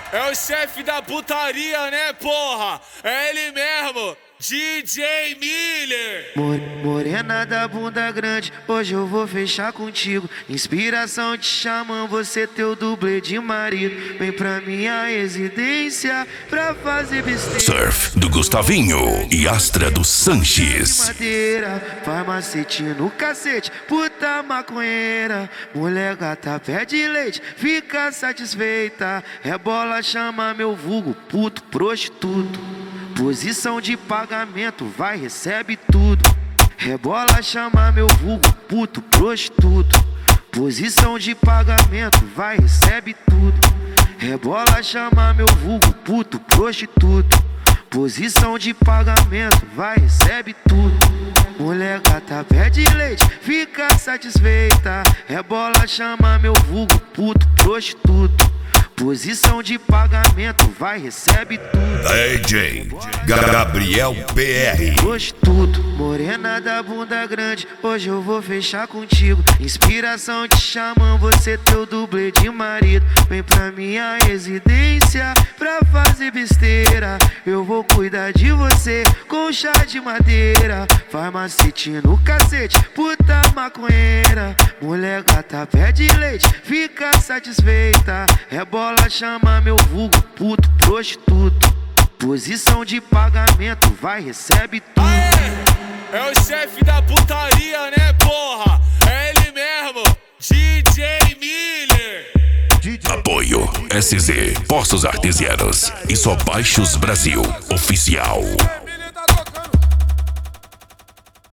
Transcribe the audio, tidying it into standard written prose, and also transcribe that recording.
É o chefe da putaria, né, porra? É ele mesmo, DJ Miller. Morena da bunda grande, hoje eu vou fechar contigo. Inspiração te chamam, você teu dublê de marido. Vem pra minha residência pra fazer besteira. Surf do Gustavinho e Astra do Sanches. Madeira, farmacete no cacete, puta maconheira. Mulher gata pede leite, fica satisfeita. Rebola, chama meu vulgo, puto prostituto. Posição de pagamento, vai, recebe tudo. Rebola, chama meu vulgo, puto prostituto. Posição de pagamento, vai, recebe tudo. Rebola, chama meu vulgo, puto prostituto. Posição de pagamento, vai, recebe tudo. Mulher gata pede leite, fica satisfeita. Rebola, chama meu vulgo, puto prostituto. Posição de pagamento, vai, recebe tudo. DJ Gabriel PR. Hoje tudo, morena da bunda grande, hoje eu vou fechar contigo. Inspiração te chamam, você teu dublê de marido. Vem pra minha residência pra fazer besteira. Eu vou cuidar de você com chá de madeira. Farmacete no cacete, puta maconheira. Mulher gata pede leite, fica satisfeita. Rebola, chama meu vulgo, puto prostituto. Posição de pagamento, vai, recebe tudo. Aê, é o chefe da putaria, né, porra? É ele mesmo, DJ Miller. Apoio SZ Postos Artesianos e Só Baixos Brasil Oficial.